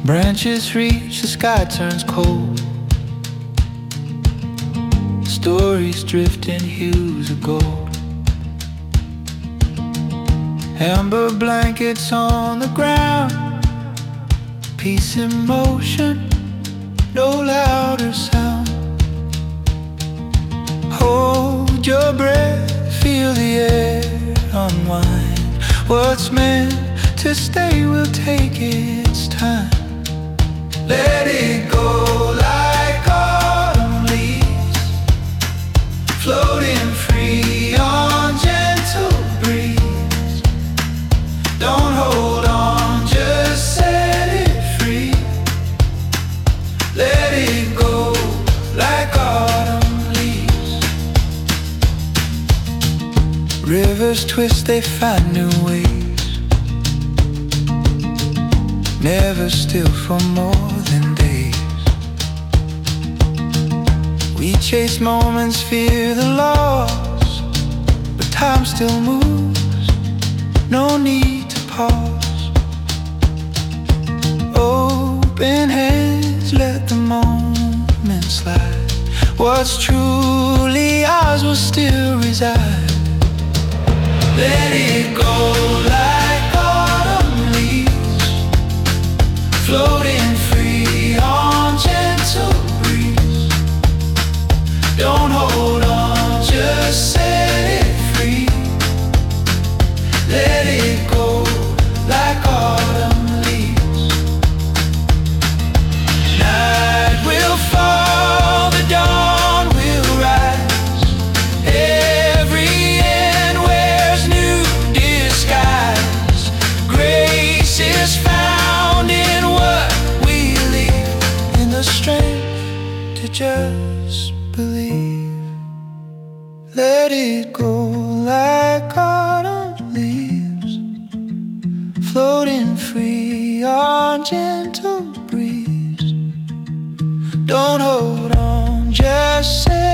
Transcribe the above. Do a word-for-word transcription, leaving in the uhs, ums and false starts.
Branches reach, the sky turns cold. Stories drift in hues of gold. Amber blankets on the ground, peace in motion, no louder sound. Hold your breath, feel the air unwind. What's meant to stay will take its time. Let it go like autumn leaves, floating free on gentle breeze. Don't hold on, just set it free. Let it go like autumn leaves. Rivers twist, they find new ways, never still for more than days. We chase moments, fear the loss, but time still moves, no need to pause. Open hands, let the moment slide. What's truly ours will still reside. Let it go like autumn leaves, floating free on gentle breeze. Don't hold on, just set it free. Let it go like autumn leaves. Night will fall, the dawn will rise. Every end wears new disguise. Grace is found in what we leave, in the strength to just believe. Let it go like autumn leaves, floating free on gentle breeze. Don't hold on, just say